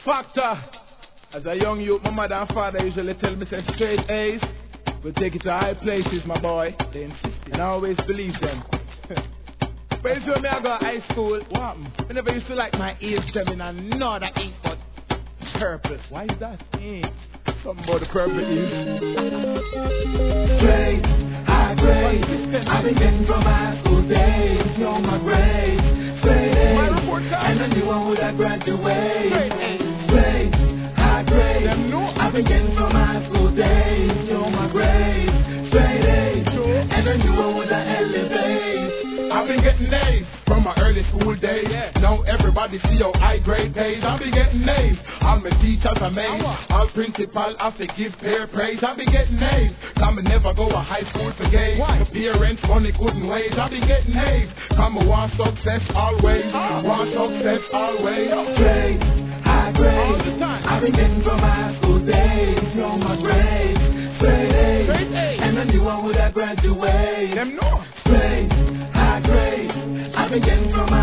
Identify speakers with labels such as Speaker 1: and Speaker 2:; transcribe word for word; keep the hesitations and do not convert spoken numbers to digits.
Speaker 1: Factor. As a young youth, my mother and father usually tell me, say straight A's will take it to high places, my boy. They insist, and I always believe them. But it's when me I go to high school, what happened? I never used to like my ears them, and I know that ain't but purpose. Why is that? Mm. Something about the purpose is
Speaker 2: straight, high grade. I've been getting from high school days. You're my grade, straight A's. And I knew I would have graduated. Straight, high grade. I've been getting from high school days. You're my grade, straight A's. And I knew I would have elevated.
Speaker 1: I've been getting A's from my early school days. Yeah. Now everybody see your high grade days. I've been getting A's. All my teachers are made. All principal have to give their praise. I've been getting A's. Come and never go to high school for gays. My parents money couldn't wait. I've been getting A's. Come and want success always. Oh. Want success always.
Speaker 2: Straight, high grade. All the time. I've been getting from high school days. You're my grade, straight A's. Straight A's. And I knew I would have graduated.
Speaker 1: Them know.
Speaker 2: Straight, high grade. I've been getting from my